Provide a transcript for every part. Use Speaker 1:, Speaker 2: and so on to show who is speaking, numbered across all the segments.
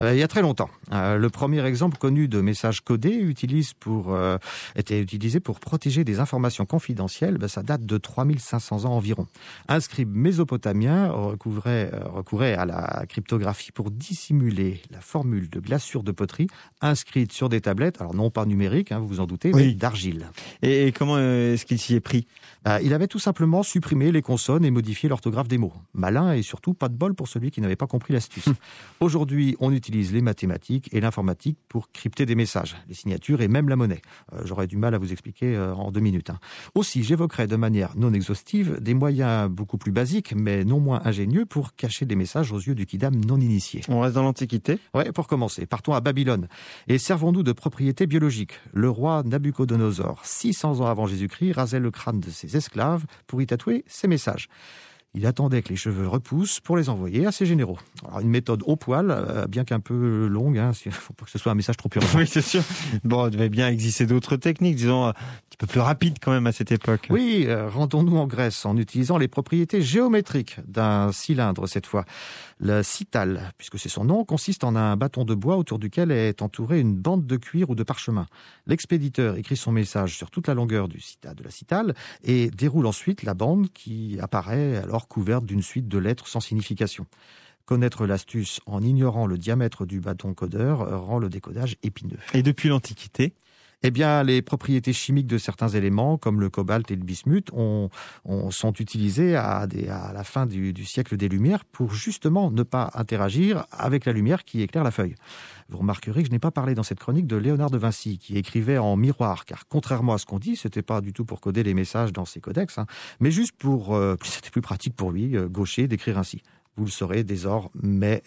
Speaker 1: Il y a très longtemps. Le premier exemple connu de message codé était utilisé pour protéger des informations confidentielles. Ça date de 3500 ans environ. Un scribe mésopotamien recourait à la cryptographie pour dissimuler la formule de glaçure de poterie inscrite sur des tablettes, alors non pas numériques, vous vous en doutez, mais d'argile.
Speaker 2: Et comment est-ce qu'il s'y est pris ?
Speaker 1: Il avait tout simplement supprimé les consonnes et modifié l'orthographe des mots. Malin et surtout pas de bol pour celui qui n'avait pas compris l'astuce. Aujourd'hui, on utilise les mathématiques et l'informatique pour crypter des messages, les signatures et même la monnaie. J'aurais du mal à vous expliquer en 2 minutes. Aussi, j'évoquerai de manière non exhaustive des moyens beaucoup plus basiques, mais non moins ingénieux pour cacher des messages aux yeux du kidam non initié.
Speaker 2: On reste dans l'Antiquité ?
Speaker 1: Ouais, pour commencer, partons à Babylone et servons-nous de propriété biologique. Le roi Nabuchodonosor, 600 ans avant Jésus-Christ, rasait le crâne de ses esclaves pour y tatouer ses messages. Il attendait que les cheveux repoussent pour les envoyer à ses généraux. Alors, une méthode au poil, bien qu'un peu longue, il ne faut pas que ce soit un message trop urgent.
Speaker 2: Oui, c'est sûr. Bon, il devait bien exister d'autres techniques, disons, un petit peu plus rapides quand même à cette époque.
Speaker 1: Oui, rendons-nous en Grèce en utilisant les propriétés géométriques d'un cylindre cette fois. Le cytale, puisque c'est son nom, consiste en un bâton de bois autour duquel est entourée une bande de cuir ou de parchemin. L'expéditeur écrit son message sur toute la longueur de la cytale et déroule ensuite la bande qui apparaît alors couverte d'une suite de lettres sans signification. Connaître l'astuce en ignorant le diamètre du bâton codeur rend le décodage épineux.
Speaker 2: Et depuis l'Antiquité ?
Speaker 1: Les propriétés chimiques de certains éléments, comme le cobalt et le bismuth, sont utilisées à la fin du siècle des Lumières pour justement ne pas interagir avec la lumière qui éclaire la feuille. Vous remarquerez que je n'ai pas parlé dans cette chronique de Léonard de Vinci, qui écrivait en miroir, car contrairement à ce qu'on dit, c'était pas du tout pour coder les messages dans ses codex, mais juste c'était plus pratique pour lui, gaucher, d'écrire ainsi. Vous le saurez désormais,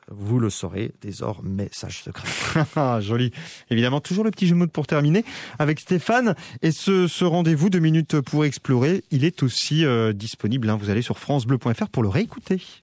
Speaker 1: sage secret.
Speaker 2: Joli. Évidemment, toujours le petit jeu de mots pour terminer avec Stéphane. Et ce rendez-vous 2 minutes pour explorer, il est aussi disponible. Vous allez sur francebleu.fr pour le réécouter.